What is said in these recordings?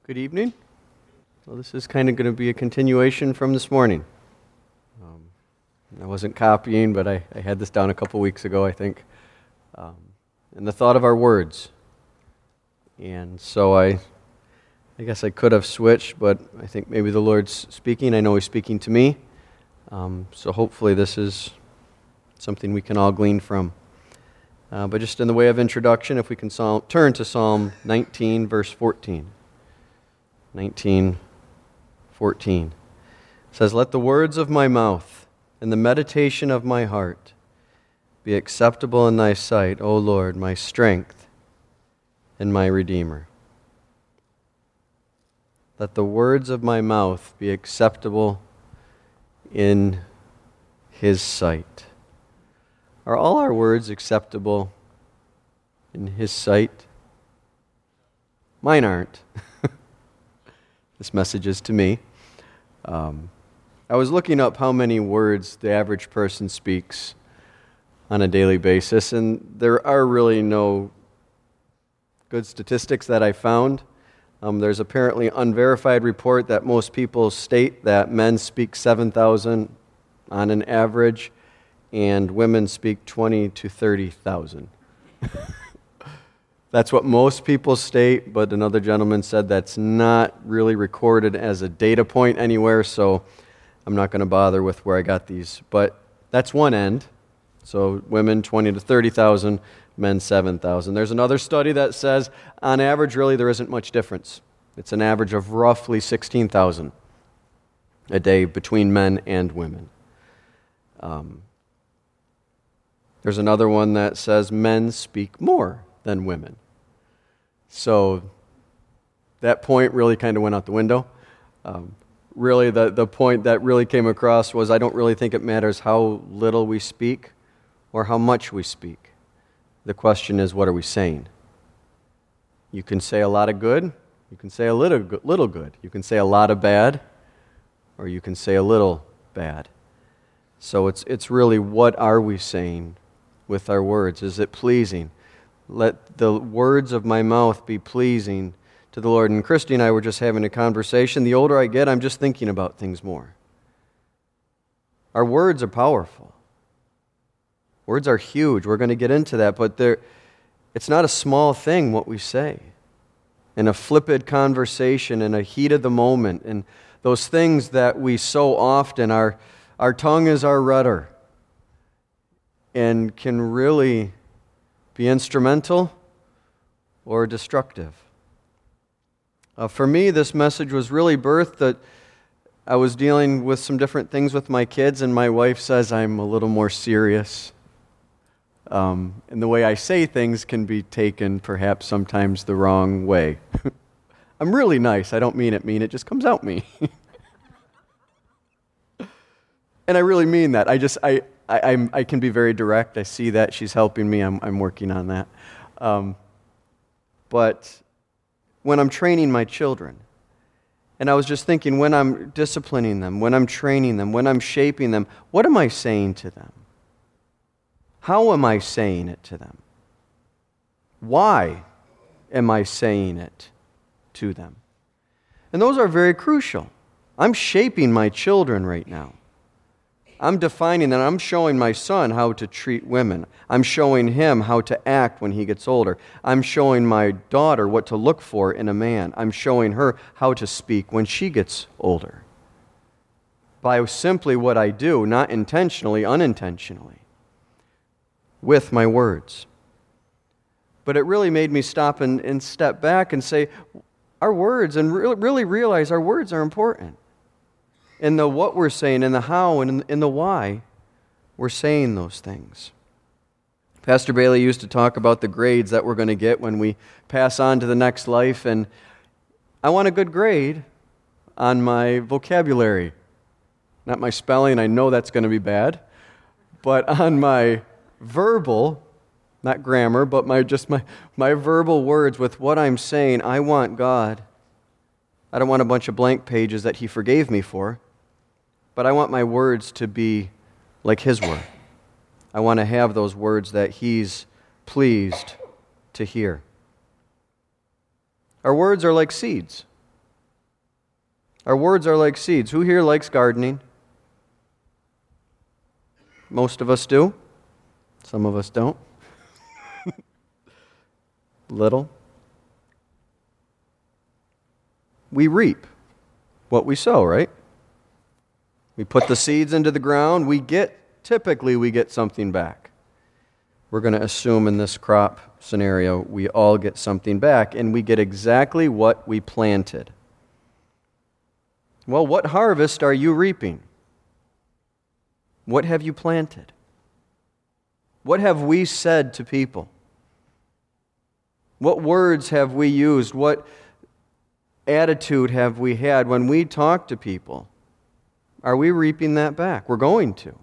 Good evening. Well, this is kind of going to be a continuation from this morning. I wasn't copying, but I had this down a couple weeks ago, I think. And the thought of our words. And so I guess I could have switched, but I think maybe the Lord's speaking. I know He's speaking to me. So hopefully this is something we can all glean from. But just in the way of introduction, if we can turn to Psalm 19, verse 14. 19:14 says, "Let the words of my mouth and the meditation of my heart be acceptable in thy sight, O Lord, my strength and my Redeemer." Let the words of my mouth be acceptable in His sight. Are all our words acceptable in His sight? Mine aren't. This message is to me. I was looking up how many words the average person speaks on a daily basis, and there are really no good statistics that I found. There's apparently an unverified report that most people state that men speak 7,000 on an average, and women speak 20 to 30,000. That's what most people state, but another gentleman said that's not really recorded as a data point anywhere, so I'm not going to bother with where I got these. But that's one end. So women 20 to 30,000, men 7,000. There's another study that says on average, really, there isn't much difference. It's an average of roughly 16,000 a day between men and women. There's another one that says men speak more than women. So that point really kind of went out the window. Really, the point that really came across was I don't really think it matters how little we speak or how much we speak. The question is, what are we saying? You can say a lot of good, you can say a little good, you can say a lot of bad, or you can say a little bad. So it's really, what are we saying with our words? Is it pleasing? Let the words of my mouth be pleasing to the Lord. And Christy and I were just having a conversation. The older I get, I'm just thinking about things more. Our words are powerful. Words are huge. We're going to get into that, but it's not a small thing what we say. In a flippant conversation, in a heat of the moment, and those things that we so often, our tongue is our rudder and can really be instrumental or destructive. For me, this message was really birthed that I was dealing with some different things with my kids, and my wife says I'm a little more serious. And the way I say things can be taken perhaps sometimes the wrong way. I'm really nice. I don't mean it mean. It just comes out me. And I really mean that. I can be very direct. I see that. She's helping me. I'm working on that. But when I'm training my children, and I was just thinking, when I'm disciplining them, when I'm training them, when I'm shaping them, what am I saying to them? How am I saying it to them? Why am I saying it to them? And those are very crucial. I'm shaping my children right now. I'm defining that. I'm showing my son how to treat women. I'm showing him how to act when he gets older. I'm showing my daughter what to look for in a man. I'm showing her how to speak when she gets older. By simply what I do, not intentionally, unintentionally, with my words. But it really made me stop and step back and say, our words, and really realize our words are important. In the what we're saying, in the how, and in the why we're saying those things. Pastor Bailey used to talk about the grades that we're going to get when we pass on to the next life, and I want a good grade on my vocabulary. Not my spelling, I know that's going to be bad, but on my verbal, not grammar, but my verbal words with what I'm saying. I want God. I don't want a bunch of blank pages that He forgave me for. But I want my words to be like His word. I want to have those words that He's pleased to hear. Our words are like seeds. Our words are like seeds. Who here likes gardening? Most of us do. Some of us don't. Little. We reap what we sow, right? We put the seeds into the ground. Typically we get something back. We're going to assume in this crop scenario, we all get something back, and we get exactly what we planted. Well, what harvest are you reaping? What have you planted? What have we said to people? What words have we used? What attitude have we had when we talk to people? Are we reaping that back? We're going to.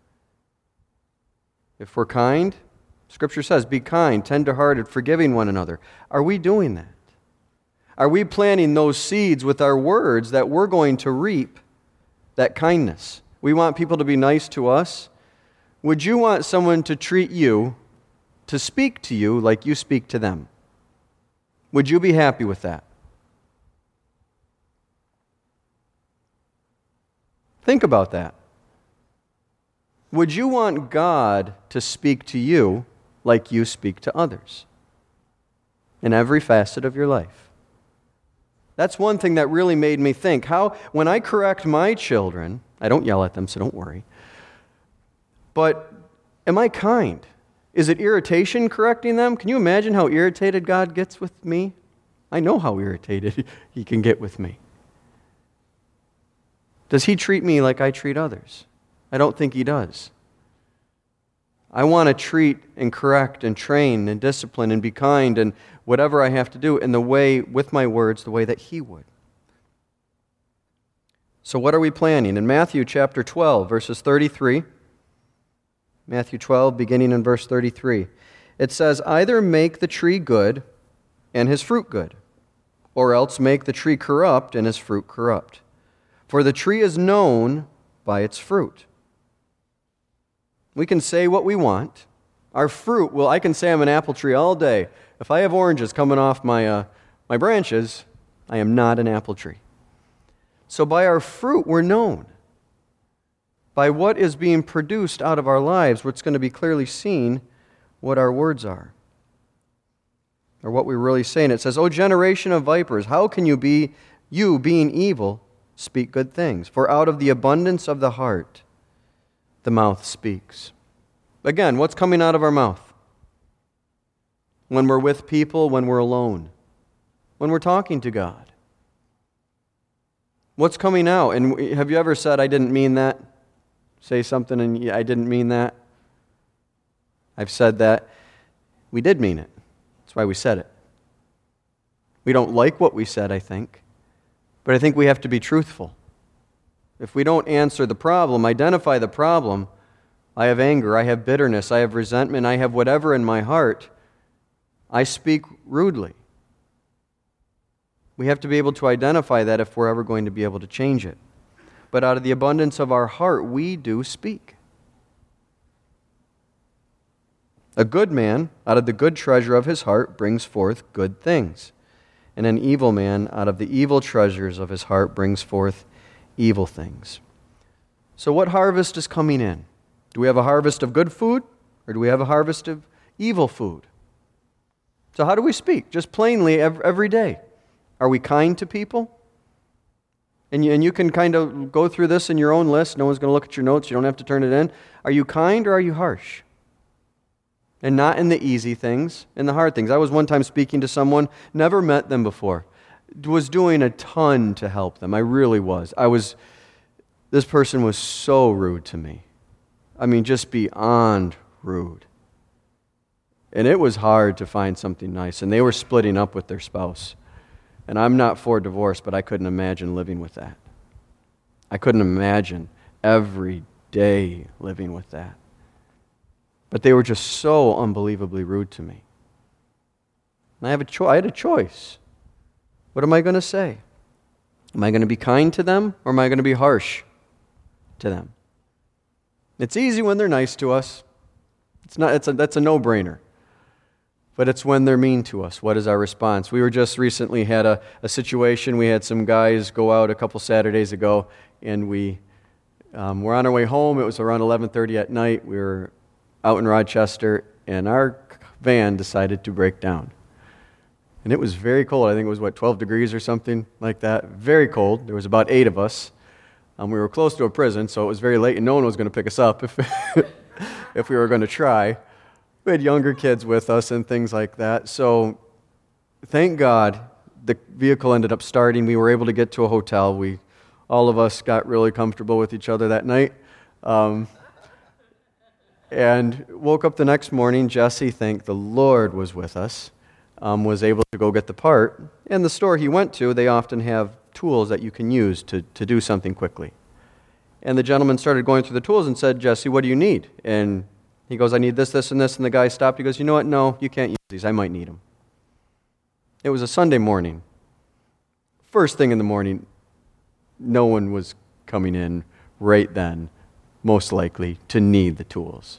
If we're kind, Scripture says, be kind, tender-hearted, forgiving one another. Are we doing that? Are we planting those seeds with our words that we're going to reap that kindness? We want people to be nice to us. Would you want someone to treat you, to speak to you like you speak to them? Would you be happy with that? Think about that. Would you want God to speak to you like you speak to others in every facet of your life? That's one thing that really made me think. When I correct my children, I don't yell at them, so don't worry. But am I kind? Is it irritation correcting them? Can you imagine how irritated God gets with me? I know how irritated He can get with me. Does He treat me like I treat others? I don't think He does. I want to treat and correct and train and discipline and be kind and whatever I have to do in the way, with my words, the way that He would. So what are we planning? In Matthew chapter 12, verses 33, Matthew 12, beginning in verse 33, it says, either make the tree good and his fruit good, or else make the tree corrupt and his fruit corrupt. For the tree is known by its fruit. We can say what we want. Our fruit, I can say I'm an apple tree all day. If I have oranges coming off my branches, I am not an apple tree. So by our fruit, we're known. By what is being produced out of our lives, what's going to be clearly seen what our words are, or what we're really saying. It says, O generation of vipers, how can you being evil, speak good things? For out of the abundance of the heart, the mouth speaks. Again, what's coming out of our mouth? When we're with people, when we're alone, when we're talking to God. What's coming out? And have you ever said, I didn't mean that? Say something and I didn't mean that? I've said that. We did mean it. That's why we said it. We don't like what we said, I think. But I think we have to be truthful. If we don't answer the problem, identify the problem, I have anger, I have bitterness, I have resentment, I have whatever in my heart, I speak rudely. We have to be able to identify that if we're ever going to be able to change it. But out of the abundance of our heart, we do speak. A good man, out of the good treasure of his heart, brings forth good things. And an evil man, out of the evil treasures of his heart, brings forth evil things. So what harvest is coming in? Do we have a harvest of good food, or do we have a harvest of evil food? So how do we speak? Just plainly every day. Are we kind to people? And you can kind of go through this in your own list. No one's going to look at your notes. You don't have to turn it in. Are you kind or are you harsh? And not in the easy things, in the hard things. I was one time speaking to someone, never met them before. Was doing a ton to help them. I really was. This person was so rude to me. I mean, just beyond rude. And it was hard to find something nice. And they were splitting up with their spouse. And I'm not for divorce, but I couldn't imagine living with that. I couldn't imagine every day living with that. But they were just so unbelievably rude to me. And I had a choice. What am I going to say? Am I going to be kind to them, or am I going to be harsh to them? It's easy when they're nice to us. That's a no-brainer. But it's when they're mean to us. What is our response? We were just recently had a situation. We had some guys go out a couple Saturdays ago, and we were on our way home. It was around 11:30 at night. We were out in Rochester, and our van decided to break down. And it was very cold. I think it was, 12 degrees or something like that. Very cold. There was about 8 of us. We were close to a prison, so it was very late, and no one was going to pick us up if we were going to try. We had younger kids with us and things like that. So thank God the vehicle ended up starting. We were able to get to a hotel. All of us got really comfortable with each other that night. And woke up the next morning. Jesse, thank the Lord, was with us, was able to go get the part. And the store he went to, they often have tools that you can use to do something quickly. And the gentleman started going through the tools and said, Jesse, what do you need? And he goes, I need this, this, and this. And the guy stopped. He goes, you know what? No, you can't use these. I might need them. It was a Sunday morning. First thing in the morning, no one was coming in right then, most likely, to need the tools.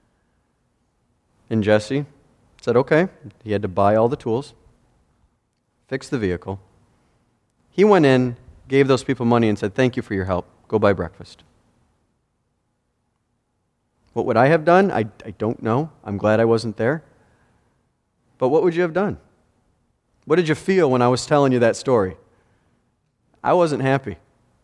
And Jesse said, okay. He had to buy all the tools, fix the vehicle. He went in, gave those people money, and said, thank you for your help. Go buy breakfast. What would I have done? I don't know. I'm glad I wasn't there. But what would you have done? What did you feel when I was telling you that story? I wasn't happy.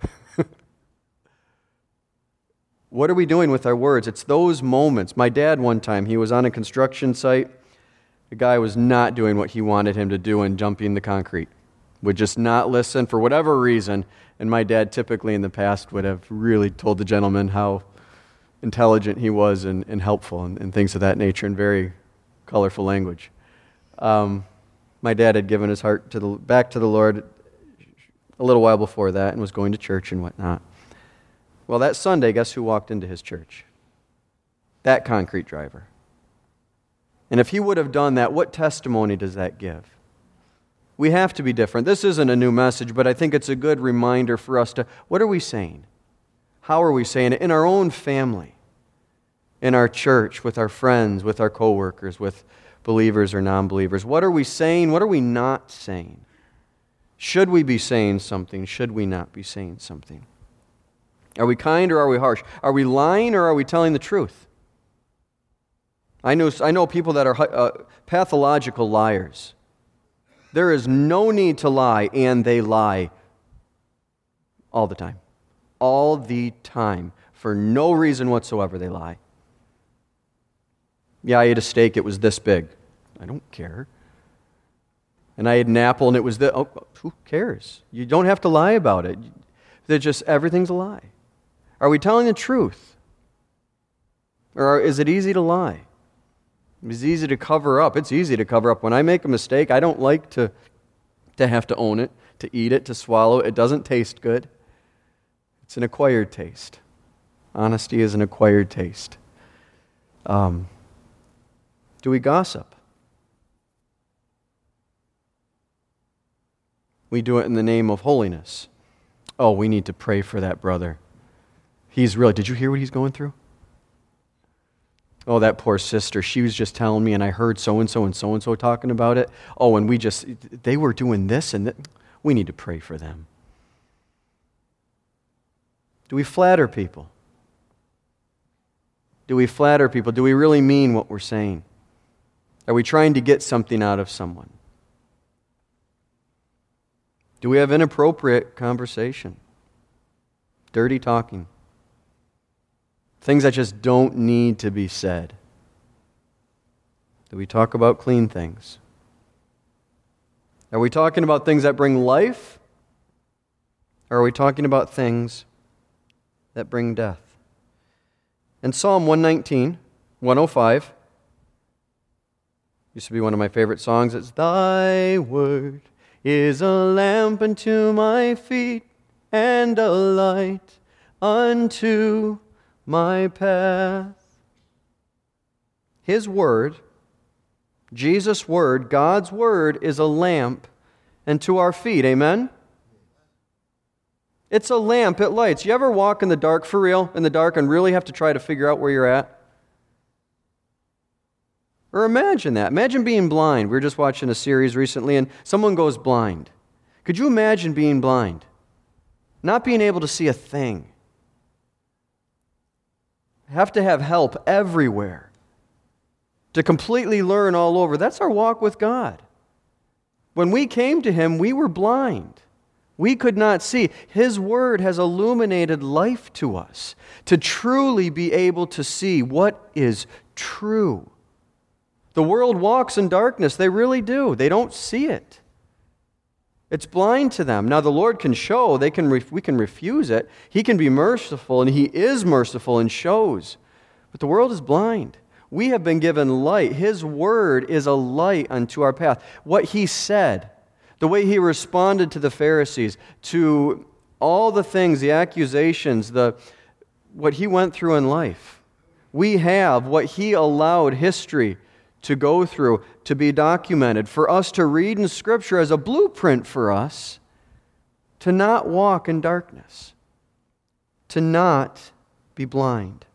What are we doing with our words? It's those moments. My dad, one time, he was on a construction site. The guy was not doing what he wanted him to do and jumping the concrete. Would just not listen for whatever reason. And my dad typically in the past would have really told the gentleman how intelligent he was and helpful and things of that nature in very colorful language. My dad had given his heart back to the Lord a little while before that and was going to church and whatnot. Well, that Sunday, guess who walked into his church? That concrete driver. And if he would have done that, what testimony does that give? We have to be different. This isn't a new message, but I think it's a good reminder for us to, what are we saying? How are we saying it? In our own family, in our church, with our friends, with our coworkers, with believers or non-believers. What are we saying? What are we not saying? Should we be saying something? Should we not be saying something? Are we kind or are we harsh? Are we lying or are we telling the truth? I know people that are pathological liars. There is no need to lie, and they lie all the time. All the time. For no reason whatsoever, they lie. Yeah, I ate a steak, it was this big. I don't care. And I ate an apple, and it was this. Oh, who cares? You don't have to lie about it. Everything's a lie. Are we telling the truth? Or is it easy to lie? It's easy to cover up. It's easy to cover up. When I make a mistake, I don't like to have to own it, to eat it, to swallow it. It doesn't taste good. It's an acquired taste. Honesty is an acquired taste. Do we gossip? We do it in the name of holiness. Oh, we need to pray for that brother. Did you hear what he's going through? Oh, that poor sister, she was just telling me, and I heard so-and-so and so-and-so talking about it. Oh, and they were doing this, and that. We need to pray for them. Do we flatter people? Do we flatter people? Do we really mean what we're saying? Are we trying to get something out of someone? Do we have inappropriate conversation? Dirty talking? Things that just don't need to be said? Do we talk about clean things? Are we talking about things that bring life? Or are we talking about things that bring death? In Psalm 119, 105, used to be one of my favorite songs. It's, Thy word is a lamp unto my feet and a light unto my path. His word, Jesus' word, God's word, is a lamp unto our feet. Amen? It's a lamp, it lights. You ever walk in the dark, for real, in the dark, and really have to try to figure out where you're at? Or imagine that. Imagine being blind. We were just watching a series recently and someone goes blind. Could you imagine being blind? Not being able to see a thing. Have to have help everywhere. To completely learn all over. That's our walk with God. When we came to Him, we were blind. We could not see. His Word has illuminated life to us to truly be able to see what is true. The world walks in darkness. They really do. They don't see it. It's blind to them. Now the Lord can show. We can refuse it. He can be merciful, and He is merciful and shows. But the world is blind. We have been given light. His Word is a light unto our path. What He said, the way He responded to the Pharisees, to all the things, the accusations, what He went through in life. We have what He allowed history to go through, to be documented, for us to read in Scripture as a blueprint for us to not walk in darkness, to not be blind.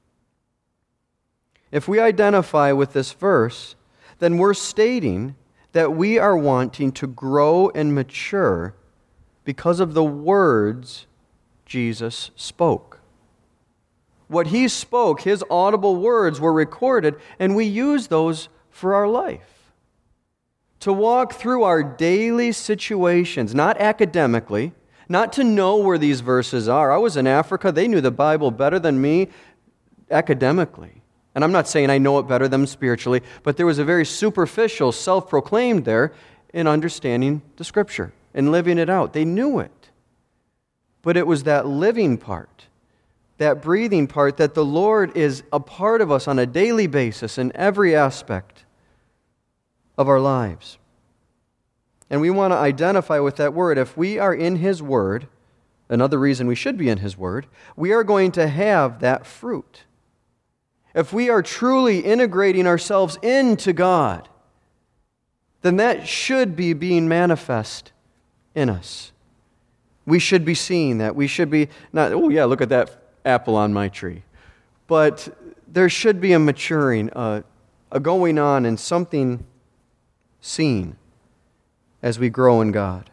If we identify with this verse, then we're stating that we are wanting to grow and mature because of the words Jesus spoke. What He spoke, His audible words were recorded, and we use those for our life. To walk through our daily situations, not academically, not to know where these verses are. I was in Africa. They knew the Bible better than me academically. And I'm not saying I know it better than them spiritually, but there was a very superficial self-proclaimed there in understanding the Scripture and living it out. They knew it. But it was that living part, that breathing part, that the Lord is a part of us on a daily basis in every aspect of our lives. And we want to identify with that Word. If we are in His Word, another reason we should be in His Word, we are going to have that fruit. If we are truly integrating ourselves into God, then that should be being manifest in us. We should be seeing that. We should be not, oh yeah, look at that apple on my tree. But there should be a maturing, a going on, and something seen as we grow in God.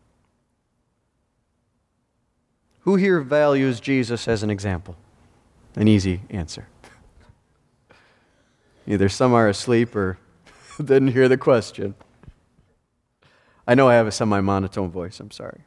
Who here values Jesus as an example? An easy answer. Either some are asleep or didn't hear the question. I know I have a semi-monotone voice, I'm sorry.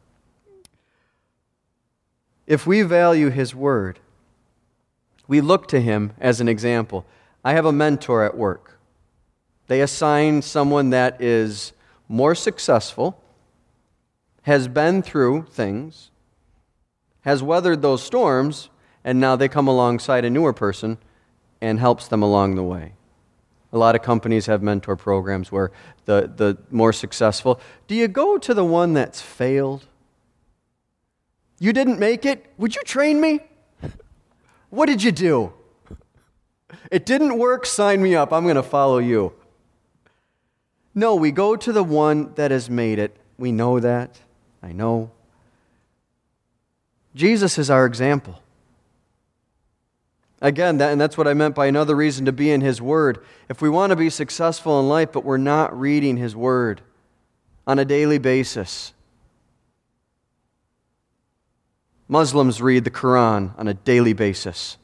If we value His Word, we look to Him as an example. I have a mentor at work. They assign someone that is more successful, has been through things, has weathered those storms, and now they come alongside a newer person and helps them along the way. A lot of companies have mentor programs where the more successful. Do you go to the one that's failed? You didn't make it? Would you train me? What did you do? It didn't work? Sign me up. I'm going to follow you. No, we go to the one that has made it. We know that. I know. Jesus is our example. Again, and that's what I meant by another reason to be in His Word. If we want to be successful in life, but we're not reading His Word on a daily basis. Muslims read the Quran on a daily basis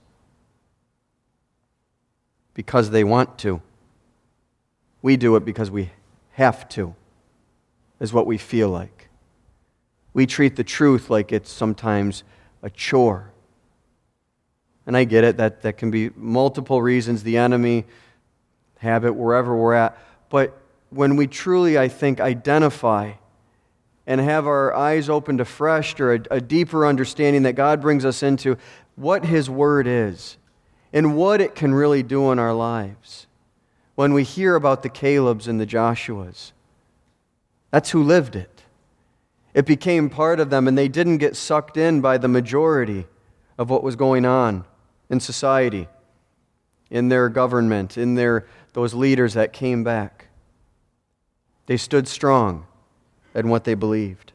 because they want to. We do it because we have to, is what we feel like. We treat the truth like it's sometimes a chore. And I get it, that can be multiple reasons, the enemy, habit, wherever we're at. But when we truly, I think, identify and have our eyes open to fresh or a deeper understanding that God brings us into what His Word is and what it can really do in our lives. When we hear about the Calebs and the Joshuas, that's who lived it. It became part of them, and they didn't get sucked in by the majority of what was going on in society, in their government, in those leaders that came back. They stood strong in what they believed.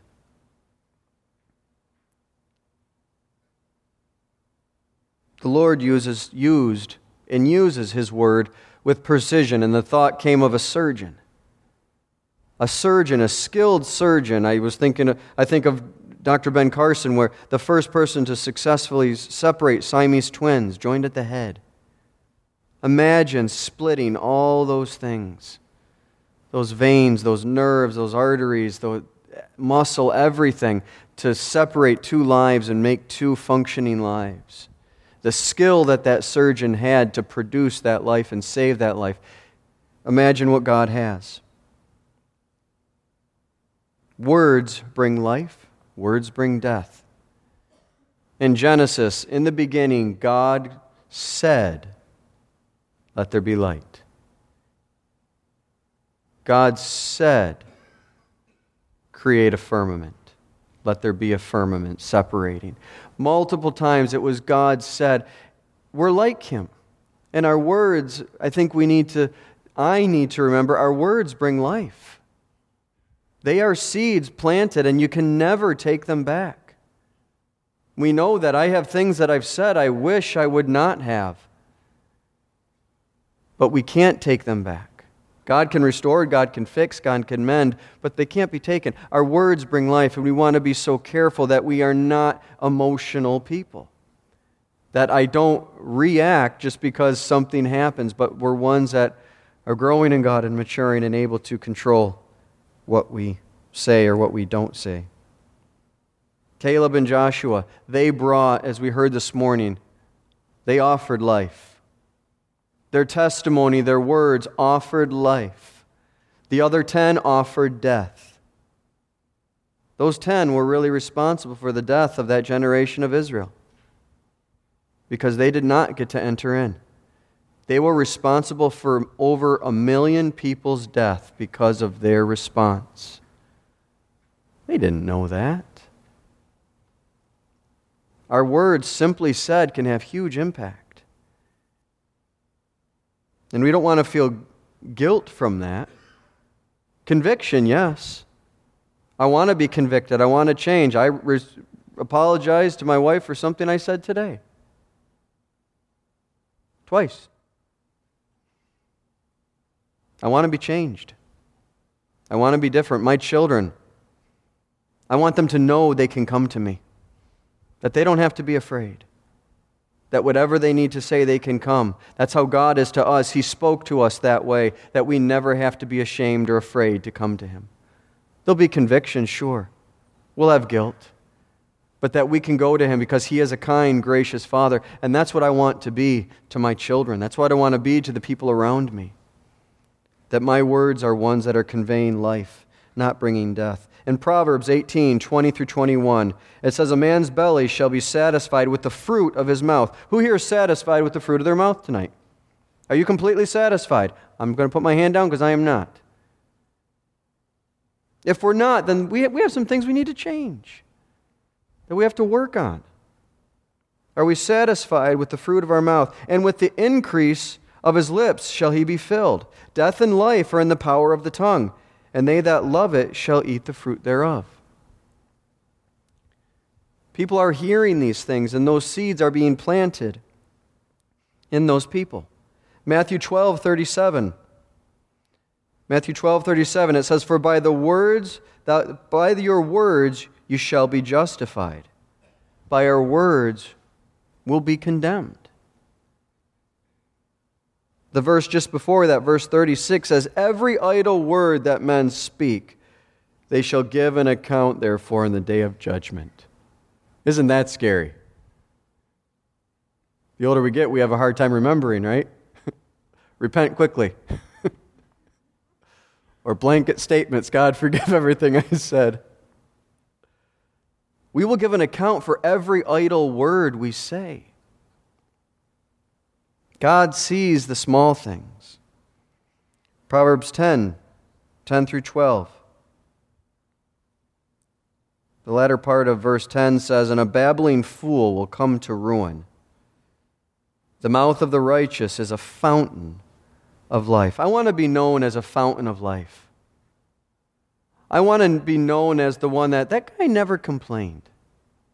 The Lord used and uses His Word with precision, and the thought came of a surgeon. A surgeon, a skilled surgeon. I think of Dr. Ben Carson, where the first person to successfully separate Siamese twins joined at the head. Imagine splitting all those things, those veins, those nerves, those arteries, the muscle, everything, to separate two lives and make two functioning lives. The skill that surgeon had to produce that life and save that life. Imagine what God has. Words bring life. Words bring death. In Genesis, in the beginning, God said, "Let there be light." God said, "Create a firmament. Let there be a firmament separating." Multiple times it was God said. We're like Him. And our words, I need to remember, our words bring life. They are seeds planted, and you can never take them back. We know that I have things that I've said I wish I would not have. But we can't take them back. God can restore, God can fix, God can mend, but they can't be taken. Our words bring life, and we want to be so careful that we are not emotional people. That I don't react just because something happens, but we're ones that are growing in God and maturing and able to control what we say or what we don't say. Caleb and Joshua, they brought, as we heard this morning, they offered life. Their testimony, their words offered life. The other 10 offered death. Those 10 were really responsible for the death of that generation of Israel because they did not get to enter in. They were responsible for over 1 million people's death because of their response. They didn't know that. Our words, simply said, can have huge impact. And we don't want to feel guilt from that. Conviction, yes. I want to be convicted. I want to change. I apologize to my wife for something I said today. Twice. I want to be changed. I want to be different. My children, I want them to know they can come to me. That they don't have to be afraid. That whatever they need to say, they can come. That's how God is to us. He spoke to us that way, that we never have to be ashamed or afraid to come to Him. There'll be conviction, sure. We'll have guilt. But that we can go to Him because He is a kind, gracious Father. And that's what I want to be to my children. That's what I want to be to the people around me. That my words are ones that are conveying life, not bringing death. In Proverbs 18:20-21, it says, "A man's belly shall be satisfied with the fruit of his mouth." Who here is satisfied with the fruit of their mouth tonight? Are you completely satisfied? I'm going to put my hand down because I am not. If we're not, then we have some things we need to change, that we have to work on. Are we satisfied with the fruit of our mouth? And with the increase of his lips shall he be filled. Death and life are in the power of the tongue, and they that love it shall eat the fruit thereof. People are hearing these things, and those seeds are being planted in those people. Matthew 12:37. Matthew 12:37, it says, "For by your words you shall be justified. By our words will be condemned." The verse just before that, verse 36, says, "Every idle word that men speak, they shall give an account therefore in the day of judgment." Isn't that scary? The older we get, we have a hard time remembering, right? Repent quickly. Or blanket statements, "God, forgive everything I said." We will give an account for every idle word we say. God sees the small things. Proverbs 10:10-12. The latter part of verse 10 says, "And a babbling fool will come to ruin. The mouth of the righteous is a fountain of life." I want to be known as a fountain of life. I want to be known as the one that guy never complained.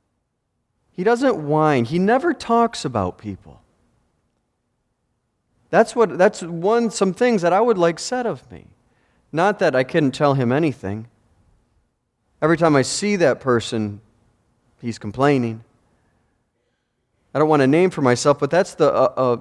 He doesn't whine. He never talks about people. Some things that I would like said of me. Not that I couldn't tell him anything. Every time I see that person, he's complaining. I don't want a name for myself, but that's a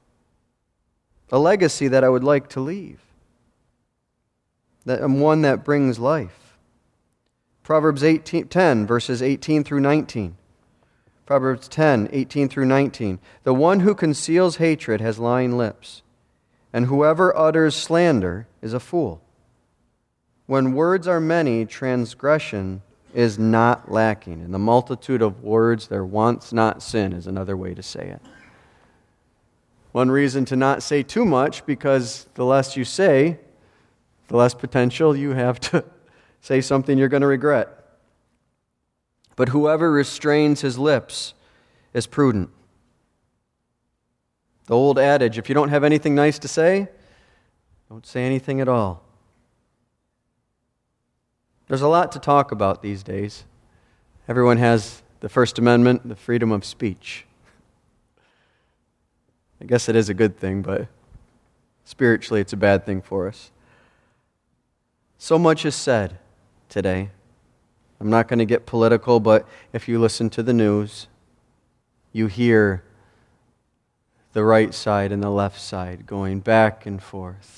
legacy that I would like to leave. That I'm one that brings life. Proverbs 10, verses 18 through 19. Proverbs 10, 18 through 19. The one who conceals hatred has lying lips, and whoever utters slander is a fool. When words are many, transgression is not lacking. In the multitude of words there wants not sin is another way to say it. One reason to not say too much, because the less you say, the less potential you have to say something you're going to regret. But whoever restrains his lips is prudent. The old adage, if you don't have anything nice to say, don't say anything at all. There's a lot to talk about these days. Everyone has the First Amendment, the freedom of speech. I guess it is a good thing, but spiritually it's a bad thing for us. So much is said today. I'm not going to get political, but if you listen to the news, you hear the right side and the left side going back and forth,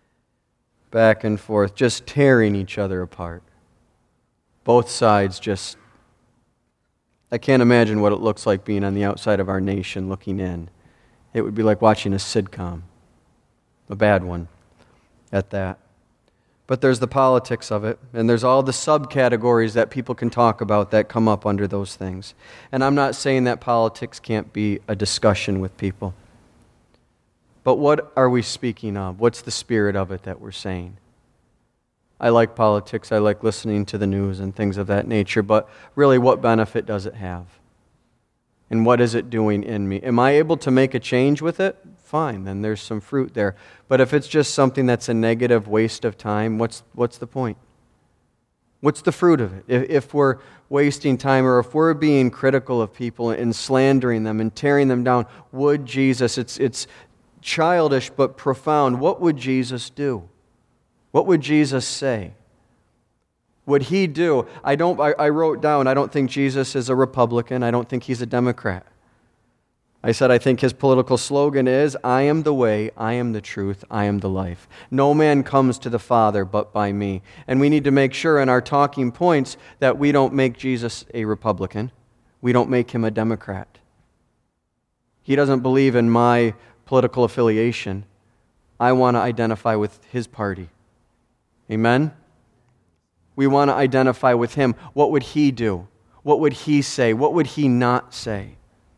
just tearing each other apart. Both sides just, I can't imagine what it looks like being on the outside of our nation looking in. It would be like watching a sitcom, a bad one at that. But there's the politics of it, and there's all the subcategories that people can talk about that come up under those things. And I'm not saying that politics can't be a discussion with people. But what are we speaking of? What's the spirit of it that we're saying? I like politics, I like listening to the news and things of that nature, but really what benefit does it have? And what is it doing in me? Am I able to make a change with it? Fine, then there's some fruit there. But if it's just something that's a negative waste of time, what's the point? What's the fruit of it? If we're wasting time, or if we're being critical of people and slandering them and tearing them down, would Jesus, it's childish but profound, what would Jesus do? What would Jesus say? Would he do? I wrote down, I don't think Jesus is a Republican. I don't think he's a Democrat. I said I think his political slogan is, I am the way, I am the truth, I am the life. No man comes to the Father but by me. And we need to make sure in our talking points that we don't make Jesus a Republican. We don't make him a Democrat. He doesn't believe in my political affiliation. I want to identify with his party. Amen? We want to identify with him. What would he do? What would he say? What would he not say?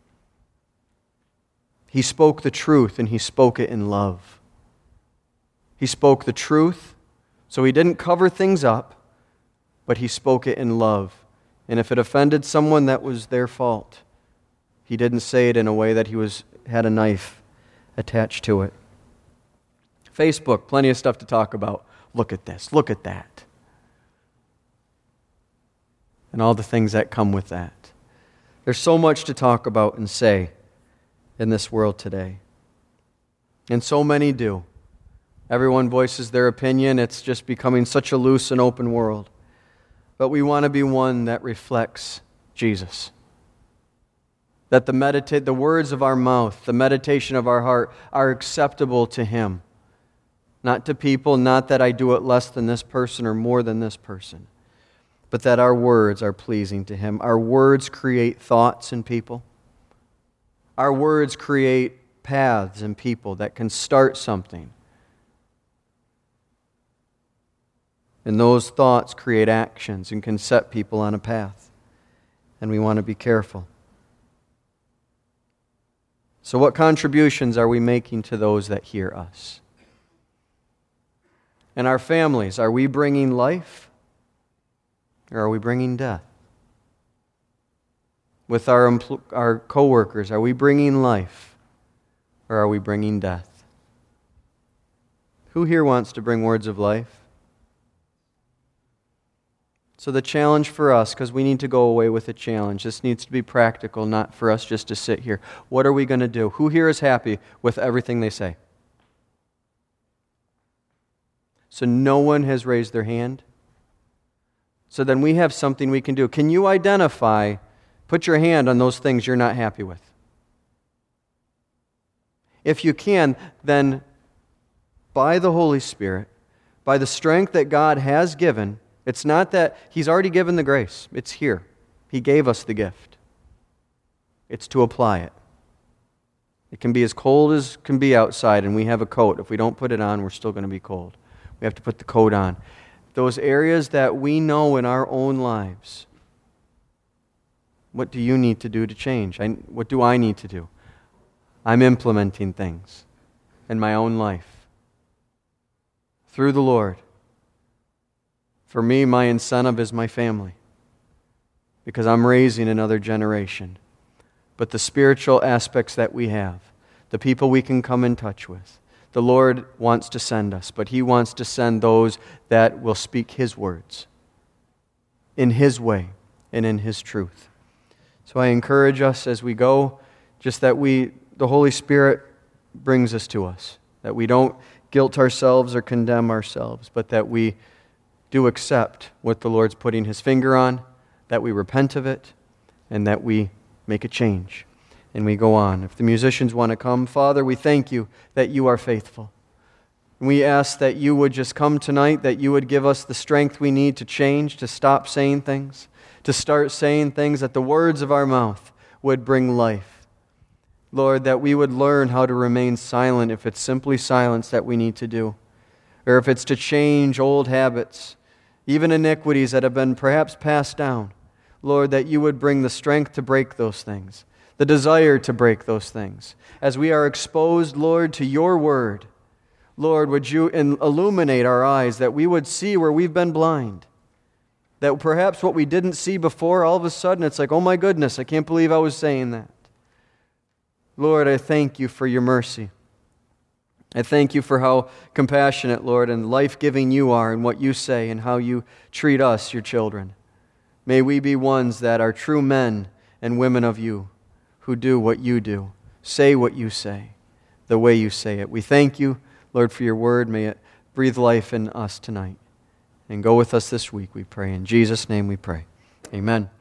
He spoke the truth, and he spoke it in love. He spoke the truth, so he didn't cover things up, but he spoke it in love. And if it offended someone, that was their fault. He didn't say it in a way that he had a knife attached to it. Facebook, plenty of stuff to talk about. Look at this, look at that. And all the things that come with that. There's so much to talk about and say in this world today. And so many do. Everyone voices their opinion. It's just becoming such a loose and open world. But we want to be one that reflects Jesus. That the words of our mouth, the meditation of our heart are acceptable to him. Not to people, not that I do it less than this person or more than this person, but that our words are pleasing to him. Our words create thoughts in people. Our words create paths in people that can start something. And those thoughts create actions and can set people on a path. And we want to be careful. So what contributions are we making to those that hear us? In our families, are we bringing life or are we bringing death? With our co-workers, are we bringing life or are we bringing death? Who here wants to bring words of life? So the challenge for us, because we need to go away with a challenge, this needs to be practical, not for us just to sit here. What are we going to do? Who here is happy with everything they say? So no one has raised their hand? So then we have something we can do. Can you identify, put your hand on those things you're not happy with? If you can, then by the Holy Spirit, by the strength that God has given, it's not that He's already given the grace. It's here. He gave us the gift. It's to apply it. It can be as cold as can be outside, and we have a coat. If we don't put it on, we're still going to be cold. We have to put the coat on. Those areas that we know in our own lives, what do you need to do to change? What do I need to do? I'm implementing things in my own life through the Lord. For me, my incentive is my family because I'm raising another generation. But the spiritual aspects that we have, the people we can come in touch with, the Lord wants to send us, but He wants to send those that will speak His words in His way and in His truth. So I encourage us as we go, just that the Holy Spirit brings us to us, that we don't guilt ourselves or condemn ourselves, but that we do accept what the Lord's putting His finger on, that we repent of it, and that we make a change. And we go on. If the musicians want to come, Father, we thank You that You are faithful. And we ask that You would just come tonight, that You would give us the strength we need to change, to stop saying things, to start saying things, that the words of our mouth would bring life. Lord, that we would learn how to remain silent if it's simply silence that we need to do, or if it's to change old habits, even iniquities that have been perhaps passed down. Lord, that You would bring the strength to break those things, the desire to break those things. As we are exposed, Lord, to Your word, Lord, would You illuminate our eyes, that we would see where we've been blind, that perhaps what we didn't see before, all of a sudden it's like, oh my goodness, I can't believe I was saying that. Lord, I thank You for Your mercy. I thank You for how compassionate, Lord, and life-giving You are in what You say and how You treat us, Your children. May we be ones that are true men and women of You, who do what You do, say what You say, the way You say it. We thank You, Lord, for Your word. May it breathe life in us tonight. And go with us this week, we pray. In Jesus' name we pray. Amen.